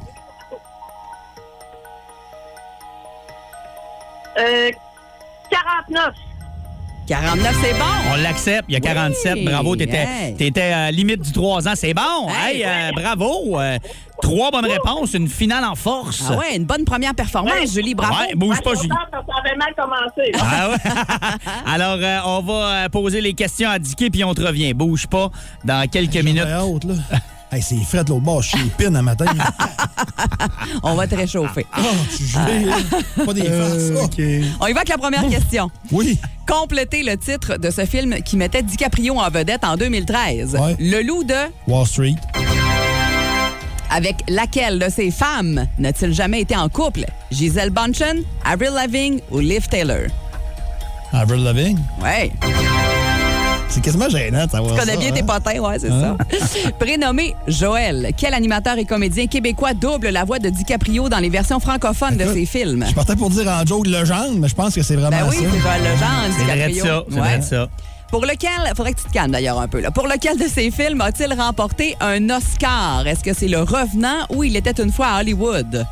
49. 49, c'est bon. On l'accepte. Il y a 47. Oui. Bravo. T'étais limite du 3 ans. C'est bon. Hey, bravo. 3 bonnes réponses. Une finale en force. Ah ouais, une bonne première performance, Julie. Bravo. Ouais, bouge pas, Julie. Ça avait mal commencé. Ah ouais. Alors, on va poser les questions à Dicky puis on te revient. Bouge pas dans quelques minutes. Hâte, là. Hey, c'est frais de l'autre bord, je suis épine un matin. On va te réchauffer. Je suis gelé, là. Pas des faces. OK. On y va avec la première question. Oui. Complétez le titre de ce film qui mettait DiCaprio en vedette en 2013. Ouais. Le loup de... Wall Street. Avec laquelle de ces femmes n'a-t-il jamais été en couple? Gisele Bündchen, Avril Lavigne ou Liv Taylor? Avril Lavigne. Ouais. C'est quasiment gênant de savoir ça. Tu connais bien tes potins, ouais, c'est ça. Prénommé Joël, quel animateur et comédien québécois double la voix de DiCaprio dans les versions francophones de ses films? Je partais pour dire en joke Legendre, mais je pense que c'est vraiment Ben oui, ça. c'est Joël Legendre, C'est vrai de DiCaprio. ça. C'est vrai de ça. Pour lequel, faudrait que tu te calmes d'ailleurs un peu, là. Pour lequel de ces films a-t-il remporté un Oscar? Est-ce que c'est Le Revenant ou Il était une fois à Hollywood?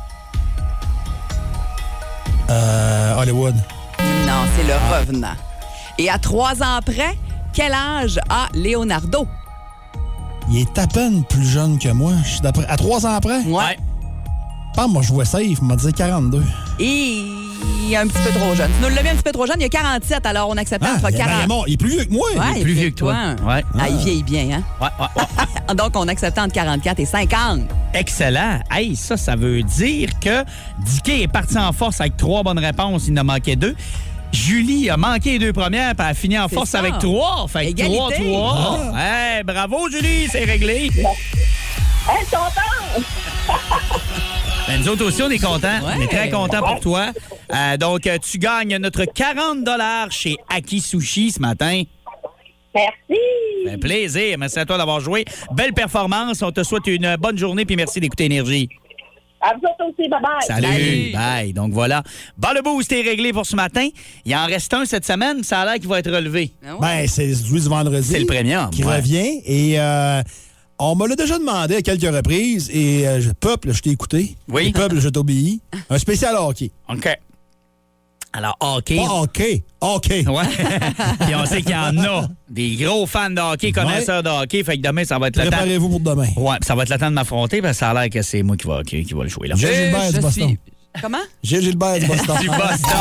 Hollywood. Non, c'est Le Revenant. Et à 3 ans près, quel âge a Leonardo? Il est à peine plus jeune que moi. Je suis d'après. À 3 ans après? Ouais. Pas moi, je vois safe. Il m'a dit 42. Et il est un petit peu trop jeune. Tu nous l'as mis un petit peu trop jeune. Il y a 47, alors on accepte entre 40. Il est plus vieux que moi. Ouais, Il est plus vieux que toi. Ouais. Ah, il vieillit bien, hein? Ouais. Donc, on accepte entre 44 et 50. Excellent. Hey, ça veut dire que Dicky est parti en force avec 3 bonnes réponses. Il en manquait 2. Julie a manqué les 2 premières, puis elle a fini en force ça. avec 3. Fait que Égalité. 3-3. Hey, bravo, Julie, c'est réglé. Hey, content! Ben, nous autres aussi, on est contents. Ouais. On est très contents pour toi. Donc, tu gagnes notre 40 $ chez Aki Sushi ce matin. Merci. Un plaisir. Merci à toi d'avoir joué. Belle performance. On te souhaite une bonne journée, puis merci d'écouter Énergie. À vous autres aussi, bye-bye. Salut. Bye. Donc voilà. Bon, le boost est réglé pour ce matin. Il en reste un cette semaine. Ça a l'air qu'il va être relevé. Ben, c'est celui du vendredi. C'est le premium. Qui ouais. revient. Et on me l'a déjà demandé à quelques reprises. Et peuple, je t'ai écouté. Oui. Et peuple, je t'obéis. Un spécial hockey. OK. Alors, hockey. Pas hockey. Hockey. Ouais. Puis on sait qu'il y en a des gros fans de hockey, connaisseurs de hockey. Fait que demain, ça va être le temps. Préparez-vous pour demain. Ouais, ça va être le temps de m'affronter parce que ça a l'air que c'est moi qui va le jouer là. Gilles Gilbert du Boston. Comment? Gilles Gilbert du Boston. Du Boston.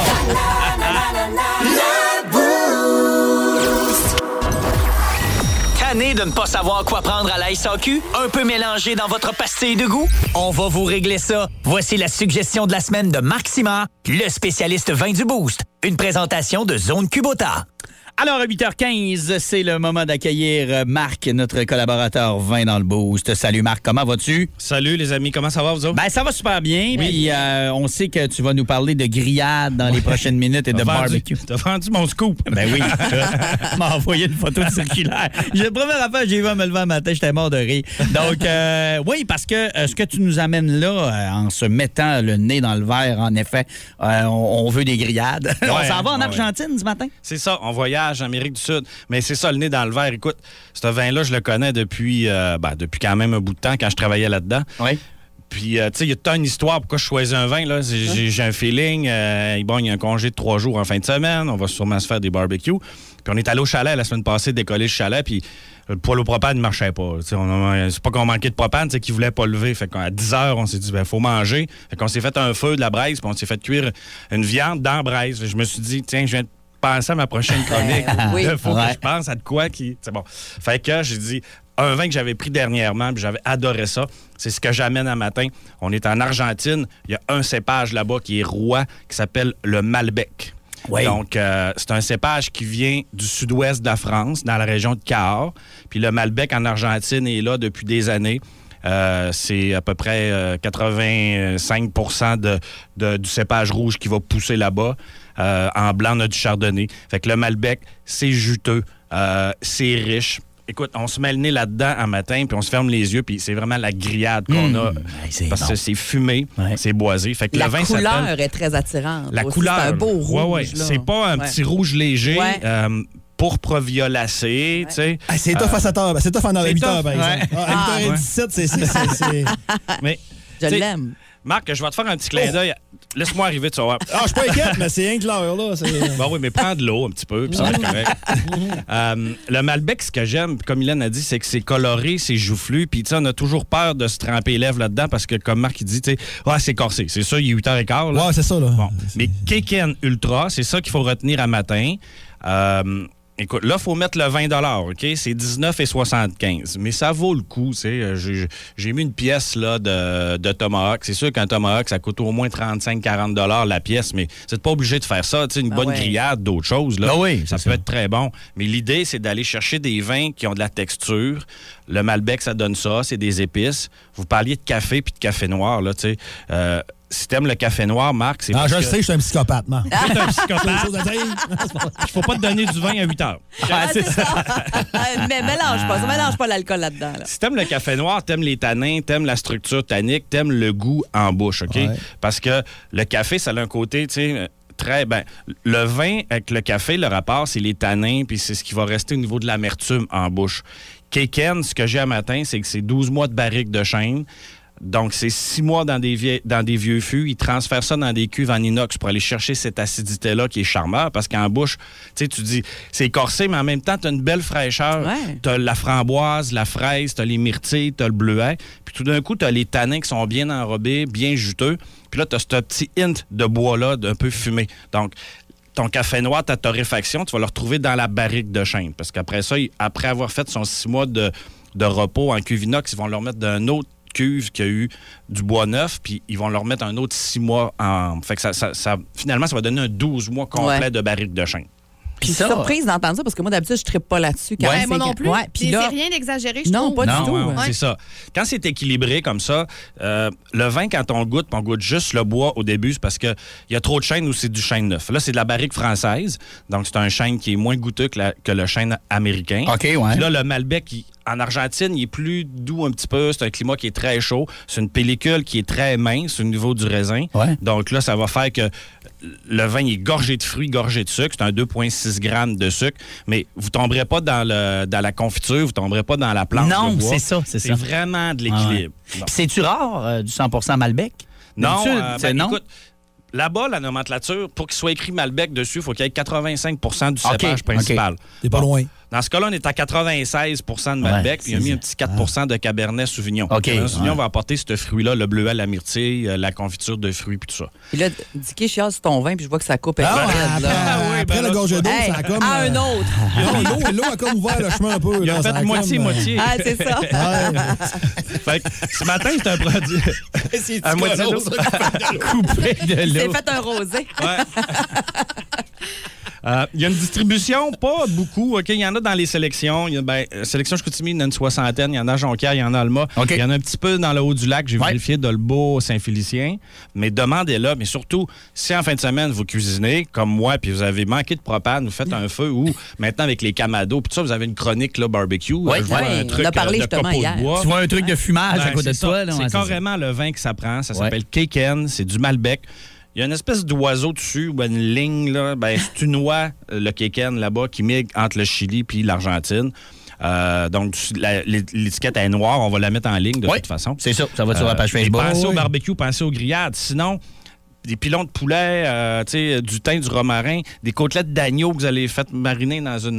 Tanné de ne pas savoir quoi prendre à la SAQ? Un peu mélangé dans votre pastille de goût? On va vous régler ça. Voici la suggestion de la semaine de Marc Simard, le spécialiste vin du Boost. Une présentation de Zone Kubota. Alors, à 8h15, c'est le moment d'accueillir Marc, notre collaborateur vin dans le boost. Salut Marc, comment vas-tu? Salut les amis, comment ça va vous autres? Ben, ça va super bien. Oui. Puis on sait que tu vas nous parler de grillade dans les prochaines minutes et de barbecue. T'as vendu mon scoop. Ben oui. Tu m'as envoyé une photo de circulaire. La première affaire, j'ai vu en me levant un matin, j'étais mort de rire. Donc, oui, parce que ce que tu nous amènes là, en se mettant le nez dans le verre, en effet, on veut des grillades. Ouais, on s'en va en Argentine ce matin? C'est ça, on voyage en Amérique du Sud. Mais c'est ça, le nez dans le verre. Écoute, ce vin-là, je le connais depuis quand même un bout de temps, quand je travaillais là-dedans. Oui. Puis, tu sais, il y a tant une histoire pourquoi je choisis un vin. Là. J'ai un feeling. Il y a un congé de 3 jours en fin de semaine. On va sûrement se faire des barbecues. Puis, on est allé au chalet la semaine passée, décoller le chalet. Puis, le poêle au propane ne marchait pas. C'est pas qu'on manquait de propane, c'est qu'il voulait pas lever. Fait qu'à 10 heures, on s'est dit, faut manger. Fait qu'on s'est fait un feu de la braise. Puis, on s'est fait cuire une viande dans la braise. Je me suis dit, tiens, je viens de penser à ma prochaine chronique. Oui. Faut que je pense à de quoi qui. C'est bon. Fait que j'ai dit, un vin que j'avais pris dernièrement, puis j'avais adoré ça. C'est ce que j'amène à matin. On est en Argentine. Il y a un cépage là-bas qui est roi, qui s'appelle le Malbec. Oui. Donc, c'est un cépage qui vient du sud-ouest de la France, dans la région de Cahors. Puis le Malbec en Argentine est là depuis des années. C'est à peu près 85 % du cépage rouge qui va pousser là-bas. En blanc, on a du chardonnay. Fait que le Malbec, c'est juteux, c'est riche. Écoute, on se met le nez là-dedans un matin, puis on se ferme les yeux, puis c'est vraiment la grillade qu'on a. Parce que c'est fumé, c'est boisé. Fait que la le vin couleur est très attirante. La aussi. couleur. C'est un beau rouge. Ouais. C'est pas un petit rouge léger. Ouais. Pourpre violacé, tu sais. C'est tough à 7 heures. C'est tough en 8 heures, par exemple. À 8h17, c'est... Mais, je l'aime. Marc, je vais te faire un petit clin d'œil. Laisse-moi arriver, tu vas voir. Je suis pas inquiète, mais c'est rien que l'heure, là. Bon, oui, mais prends de l'eau un petit peu, puis ça va être correct. Le Malbec, ce que j'aime, comme Hélène a dit, c'est que c'est coloré, c'est joufflu, puis tu sais, on a toujours peur de se tremper les lèvres là-dedans parce que, comme Marc il dit, tu sais, c'est corsé. C'est ça, il est 8h15. Là. Ouais, c'est ça, là. Bon. Mais Keiken Ultra, c'est ça qu'il faut retenir à matin. Écoute, là, il faut mettre le 20 $, OK? C'est 19,75 $. Mais ça vaut le coup, tu sais. J'ai mis une pièce là, de Tomahawk. C'est sûr qu'un Tomahawk, ça coûte au moins 35-40 $ la pièce, mais vous n'êtes pas obligé de faire ça. Tu sais, une bonne grillade d'autres choses, là, ça peut être très bon. Mais l'idée, c'est d'aller chercher des vins qui ont de la texture. Le Malbec, ça donne ça. C'est des épices. Vous parliez de café puis de café noir, là, tu sais. Si t'aimes le café noir, Marc, c'est je le sais, je suis un psychopathe, man. Tu es un psychopathe. Il faut pas te donner du vin à 8 heures. C'est ça. Mais mélange pas l'alcool là-dedans. Là. Si t'aimes le café noir, t'aimes les tanins, t'aimes la structure tannique, t'aimes le goût en bouche, OK? Ouais. Parce que le café, ça a un côté, tu sais... le vin avec le café, le rapport, c'est les tanins, puis c'est ce qui va rester au niveau de l'amertume en bouche. Keiken, ce que j'ai à matin, c'est que c'est 12 mois de barrique de chêne. Donc, c'est 6 mois dans des vieux fûts. Ils transfèrent ça dans des cuves en inox pour aller chercher cette acidité-là qui est charmeur. Parce qu'en bouche, tu sais, tu dis, c'est corsé, mais en même temps, tu as une belle fraîcheur. Ouais. Tu as la framboise, la fraise, tu as les myrtilles, tu as le bleuet. Puis tout d'un coup, tu as les tanins qui sont bien enrobés, bien juteux. Puis là, tu as ce petit hint de bois-là, d'un peu fumé. Donc, ton café noir, ta torréfaction, tu vas le retrouver dans la barrique de chêne. Parce qu'après ça, après avoir fait son 6 mois de repos en cuve inox, ils vont le remettre d'un autre cuve qui a eu du bois neuf, puis ils vont leur mettre un autre 6 mois en... Fait que finalement, ça va donner un 12 mois complet de barrique de chêne. Puis je suis surprise d'entendre ça parce que moi, d'habitude, je ne trippe pas là-dessus. Moi non plus. Puis là, c'est rien d'exagéré, je trouve. Non, pas du tout. C'est ça. Quand c'est équilibré comme ça, le vin, quand on goûte juste le bois au début, c'est parce qu'il y a trop de chêne ou c'est du chêne neuf. Là, c'est de la barrique française. Donc, c'est un chêne qui est moins goûteux que le chêne américain. OK, ouais. Puis là, le Malbec, en Argentine, il est plus doux un petit peu. C'est un climat qui est très chaud. C'est une pellicule qui est très mince au niveau du raisin. Ouais. Donc là, ça va faire que le vin est gorgé de fruits, gorgé de sucre. C'est un 2,6 grammes de sucre. Mais vous ne tomberez pas dans la confiture, vous ne tomberez pas dans la planche de bois. Non, c'est ça. C'est vraiment de l'équilibre. Bon. C'est-tu rare, du 100% Malbec? Non, écoute, là-bas, la nomenclature, pour qu'il soit écrit Malbec dessus, il faut qu'il y ait 85% du cépage principal. T'es pas loin. Dans ce cas-là, on est à 96 % de Malbec, puis il a mis un petit 4 % de Cabernet Sauvignon. Le Cabernet Sauvignon va apporter ce fruit-là, le bleuet, la myrtille, la confiture de fruits, puis tout ça. Puis là, Dicky chiale sur ton vin, puis je vois que ça coupe. Après le gorgée d'eau, ça a comme... un autre! L'eau a comme ouvert le chemin un peu. Il a fait moitié-moitié. Ah, c'est ça. Fait que ce matin, c'est un produit... à moitié d'eau. Coupé de l'eau. C'est fait un rosé. Il y a une distribution, pas beaucoup. OK, il y en a dans les sélections. Sélection Chicoutimi, il y en a une soixantaine. Il y en a à Jonquière, il y en a à Alma. Okay. Il y en a un petit peu dans le haut du lac. J'ai vérifié Dolbeau, Saint-Félicien. Mais demandez-là. Mais surtout, si en fin de semaine, vous cuisinez, comme moi, puis vous avez manqué de propane, vous faites un feu ou maintenant avec les camados, puis tout ça, vous avez une chronique là, barbecue. Oui, un truc on a parlé de justement copeaux hier. de bois. Tu vois un truc de fumage à côté de toi. Là, c'est carrément le vin que ça prend. Ça s'appelle Keken. C'est du Malbec. Il y a une espèce d'oiseau dessus, ou une ligne, là. C'est une oie, le Keken, là-bas, qui migre entre le Chili puis l'Argentine. Donc, l'étiquette est noire. On va la mettre en ligne de toute façon. C'est ça. Ça va sur la page Facebook. Pensez au barbecue, pensez aux grillades. Sinon, des pilons de poulet, du thym, du romarin, des côtelettes d'agneau que vous allez faire mariner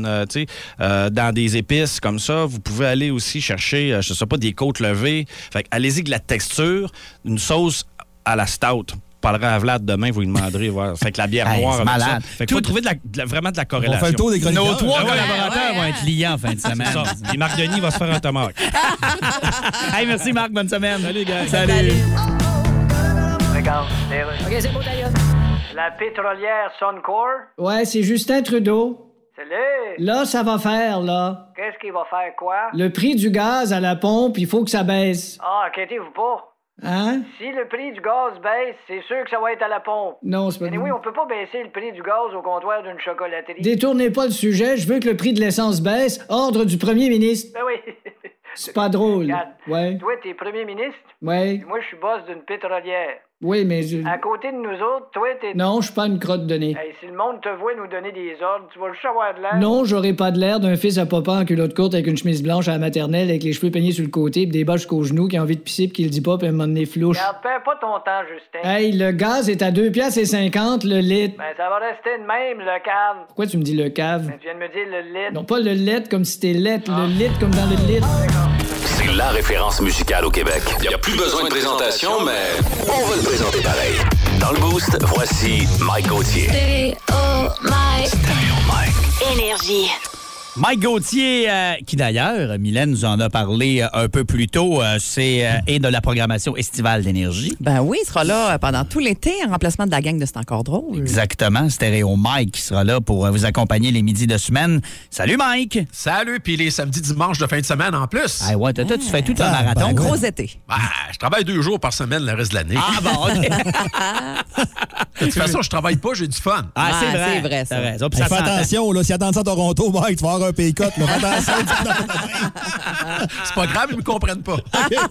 dans des épices comme ça. Vous pouvez aller aussi chercher, je sais pas, des côtes levées. Fait allez-y de la texture, une sauce à la stout. Je parlerai à Vlad demain, vous lui demanderez. Fait que la bière noire. C'est malade. Fait qu'il faut trouver vraiment de la corrélation. On fait le tour des chroniqueurs. Nos 3 collaborateurs vont être liés en fin de semaine. Et Marc Denis va se faire un tomahawk. Hey, merci Marc, bonne semaine. Salut, gars. Salut. Regarde, OK, c'est beau, d'ailleurs. La pétrolière Suncor. Ouais, c'est Justin Trudeau. C'est lui. Là, ça va faire, là. Qu'est-ce qu'il va faire, quoi? Le prix du gaz à la pompe, il faut que ça baisse. Ah, inquiétez-vous pas. Hein? Si le prix du gaz baisse, c'est sûr que ça va être à la pompe. Non, c'est pas Mais oui, on peut pas baisser le prix du gaz au comptoir d'une chocolaterie. Détournez pas le sujet, je veux que le prix de l'essence baisse. Ordre du premier ministre. Ben oui. C'est pas drôle. Regarde, Ouais. toi, t'es premier ministre. Ouais. Moi, je suis boss d'une pétrolière. Oui, mais... À côté de nous autres, toi, t'es... Non, je suis pas une crotte de nez. Hey, si le monde te voit nous donner des ordres, tu vas juste avoir de l'air. Non, j'aurais pas de l'air d'un fils à papa en culotte courte avec une chemise blanche à la maternelle avec les cheveux peignés sur le côté pis des bas jusqu'aux genoux qui a envie de pisser pis qui le dit pas pis à un moment donné flouche. Regarde, perds pas ton temps, Justin. Hey, le gaz est à 2,50 $ le litre. Ben, ça va rester de même, le cave. Pourquoi tu me dis le cave? Ben, tu viens de me dire le litre. Non, pas le litre comme si c'était lettre, le litre comme dans le litre. C'est la référence musicale au Québec. Il n'y a plus besoin de présentation, mais on va le présenter pareil. Dans le Boost, voici Mike Gauthier. Énergie. Mike Gauthier, qui d'ailleurs, Mylène nous en a parlé un peu plus tôt, est de la programmation estivale d'Énergie. Ben oui, il sera là pendant tout l'été en remplacement de la gang de C'est encore drôle. Exactement, Stéréo Mike qui sera là pour vous accompagner les midis de semaine. Salut Mike! Salut, puis les samedis, dimanches de fin de semaine en plus. Ah ouais, tu fais tout un marathon. Gros été. Ben, je travaille 2 jours par semaine le reste de l'année. Ah bon, OK. De toute façon, je travaille pas, j'ai du fun. Ah, c'est vrai. C'est vrai, ça. T'as raison. Puis Hey, ça fais s'entend. attention, là, si attends ça à Toronto, Mike, tu vas avoir un pay cut. Là. Fais attention. C'est pas grave, ils me comprennent pas.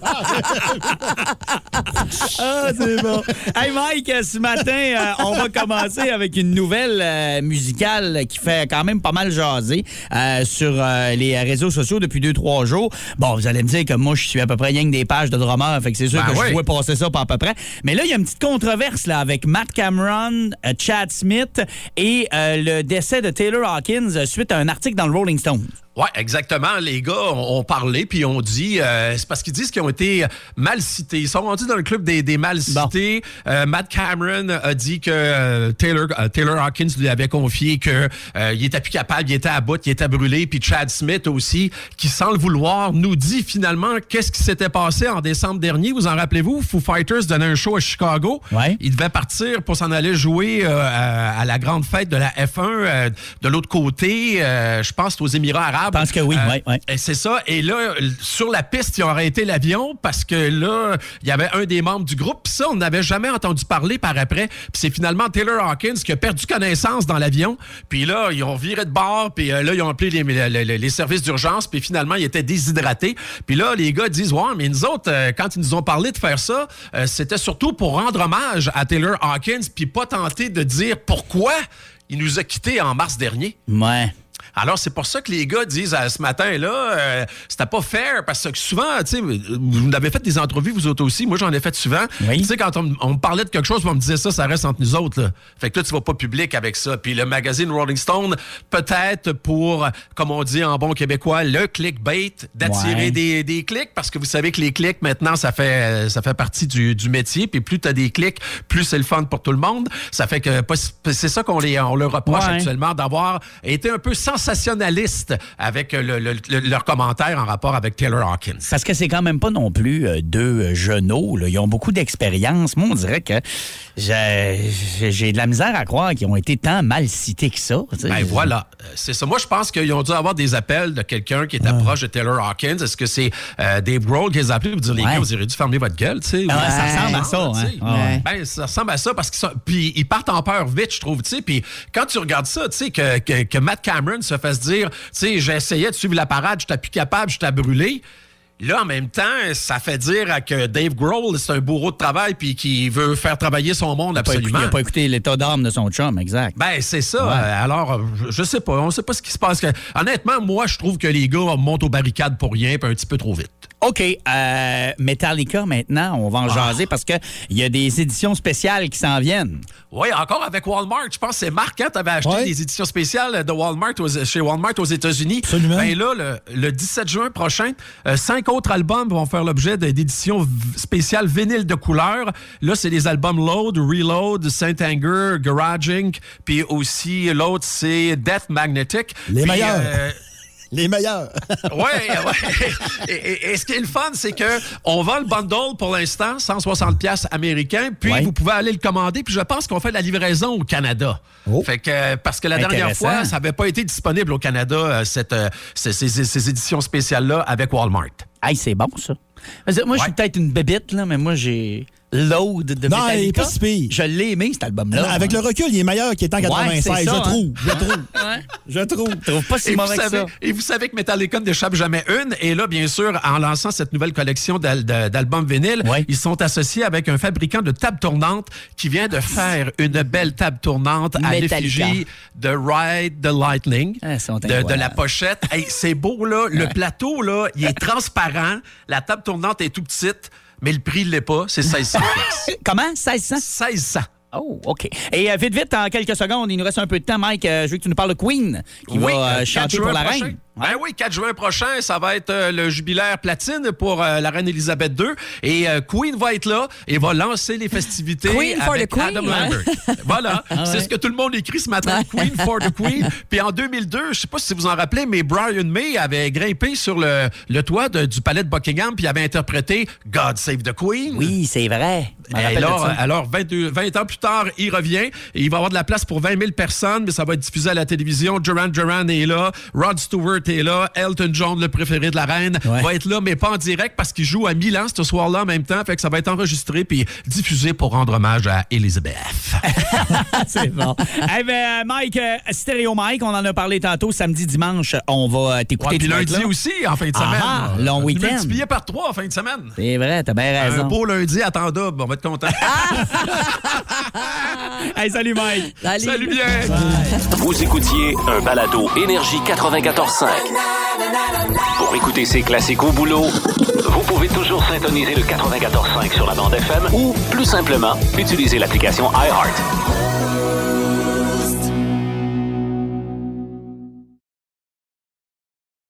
Ah, c'est bon. Hey Mike, ce matin, on va commencer avec une nouvelle musicale qui fait quand même pas mal jaser sur les réseaux sociaux depuis 2-3 jours. Bon, vous allez me dire que moi, je suis à peu près rien que des pages de drummers, fait que c'est sûr que je pouvais passer ça pas à peu près. Mais là, il y a une petite controverse là, avec Matt Cameron, Chad Smith et le décès de Taylor Hawkins suite à un article dans le Rolling Stone. Oui, exactement. Les gars ont parlé, puis ont dit... c'est parce qu'ils disent qu'ils ont été mal cités. Ils sont rendus dans le club des mal cités. Bon. Matt Cameron a dit que Taylor Hawkins lui avait confié qu'il était plus capable, il était à bout, il était brûlé. Puis Chad Smith aussi, qui sans le vouloir, nous dit finalement qu'est-ce qui s'était passé en décembre dernier. Vous en rappelez-vous? Foo Fighters donnait un show à Chicago. Ouais. Il devait partir pour s'en aller jouer à la grande fête de la F1 de l'autre côté. Je pense aux Émirats arabes. Je pense que oui, oui. C'est ça. Et là, sur la piste, ils ont arrêté l'avion parce que là, il y avait un des membres du groupe. Puis ça, on n'avait jamais entendu parler par après. Puis c'est finalement Taylor Hawkins qui a perdu connaissance dans l'avion. Puis là, ils ont viré de bord. Puis là, ils ont appelé les services d'urgence. Puis finalement, il était déshydraté. Puis là, les gars disent, ouais, mais nous autres, quand ils nous ont parlé de faire ça, c'était surtout pour rendre hommage à Taylor Hawkins puis pas tenter de dire pourquoi il nous a quittés en mars dernier. Ouais. Alors, c'est pour ça que les gars disent ce matin-là, c'était pas fair, parce que souvent, tu sais, vous avez fait des entrevues, vous autres aussi, moi j'en ai fait souvent. Oui. Tu sais, quand on me parlait de quelque chose, on me disait ça reste entre nous autres. Là. Fait que là, tu vas pas public avec ça. Puis le magazine Rolling Stone, peut-être pour, comme on dit en bon québécois, le clickbait, d'attirer des clics, parce que vous savez que les clics, maintenant, ça fait partie du métier, puis plus tu as des clics, plus c'est le fun pour tout le monde. Ça fait que c'est ça qu'on leur reproche actuellement, d'avoir été un peu sans sensationnalistes avec leur commentaire en rapport avec Taylor Hawkins. Parce que c'est quand même pas non plus deux genoux. Là. Ils ont beaucoup d'expérience. Moi, on dirait que j'ai de la misère à croire qu'ils ont été tant mal cités que ça. Ben voilà, c'est ça. Moi, je pense qu'ils ont dû avoir des appels de quelqu'un qui était proche de Taylor Hawkins. Est-ce que c'est Dave Grohl qui les a appelés pour dire, les gars, vous auriez dû fermer votre gueule, tu sais? Ça ressemble à ça, hein? Ben, ça ressemble à ça parce qu'ils partent en peur vite, je trouve, tu sais. Puis quand tu regardes ça, tu sais, que Matt Cameron se fasse dire, tu sais, j'essayais de suivre la parade, je t'ai plus capable, je t'ai brûlé. Là, en même temps, ça fait dire que Dave Grohl, c'est un bourreau de travail puis qui veut faire travailler son monde absolument. Il n'a pas écouté l'état d'âme de son chum, exact. Ben, c'est ça. Ouais. Alors, je sais pas. On sait pas ce qui se passe. Honnêtement, moi, je trouve que les gars montent aux barricades pour rien puis un petit peu trop vite. OK. Metallica, maintenant, on va en jaser parce qu'il y a des éditions spéciales qui s'en viennent. Oui, encore avec Walmart. Je pense que c'est Marc, hein, tu avais acheté des éditions spéciales de Walmart chez Walmart aux États-Unis. Absolument. Ben là, le 17 juin prochain, 5 autres albums vont faire l'objet d'éditions spéciales vinyle de couleur. Là, c'est les albums Load, Reload, Saint Anger, Garage Inc. Puis aussi, l'autre, c'est Death Magnetic. Les meilleurs. Les meilleurs. Oui. Et ce qui est le fun, c'est que on vend le bundle pour l'instant, 160$ américains, puis vous pouvez aller le commander, puis je pense qu'on fait de la livraison au Canada. Fait que, parce que la dernière fois, ça n'avait pas été disponible au Canada, ces éditions spéciales-là avec Walmart. Hey, c'est bon, ça. Moi, je suis peut-être une bébite, là, mais moi, j'ai Load de Metallica. Non, il est pas si pire. Je l'ai aimé, cet album-là. Avec le recul, il est meilleur qu'il est en 96, ça, je trouve. Je trouve pas si mauvais que ça. Et vous savez que Metallica n'échappe jamais une. Et là, bien sûr, en lançant cette nouvelle collection d'albums vinyles, ils sont associés avec un fabricant de tables tournantes qui vient de faire une belle table tournante à l'effigie de Ride the Lightning, de la pochette. Hey, c'est beau, là. Le plateau, là, il est transparent. La table tournante est tout petite. Mais le prix ne l'est pas, c'est 1600$. Comment? 1600$? 1600$. Oh, OK. Et vite, en quelques secondes, il nous reste un peu de temps, Mike. Je veux que tu nous parles de Queen, qui va chanter pour la reine. Ben oui, 4 juin prochain, ça va être le jubilaire platine pour la reine Élisabeth II. Et Queen va être là et va lancer les festivités avec Adam Lambert. Voilà, c'est ce que tout le monde écrit ce matin, Queen for the Queen. Puis en 2002, je ne sais pas si vous en rappelez, mais Brian May avait grimpé sur le toit du palais de Buckingham puis avait interprété God Save the Queen. Oui, c'est vrai. Alors 20 ans plus tard, il revient et il va avoir de la place pour 20 000 personnes, mais ça va être diffusé à la télévision. Duran Duran est là, Rod Stewart est là, Elton John, le préféré de la reine, va être là, mais pas en direct parce qu'il joue à Milan ce soir-là en même temps, fait que ça va être enregistré puis diffusé pour rendre hommage à Elizabeth. C'est bon. Eh bien, Mike, Stéréo Mike, on en a parlé tantôt, samedi, dimanche, on va t'écouter. Puis lundi aussi, en fin de semaine. Long week-end. Multiplié par 3 en fin de semaine. C'est vrai, t'as bien raison. Un beau lundi à temps double, on va être content. Hey, salut Mike. Salut bien. Vous écoutiez un balado Énergie 94.5. Pour écouter ces classiques au boulot, vous pouvez toujours syntoniser le 94.5 sur la bande FM ou, plus simplement, utiliser l'application iHeart.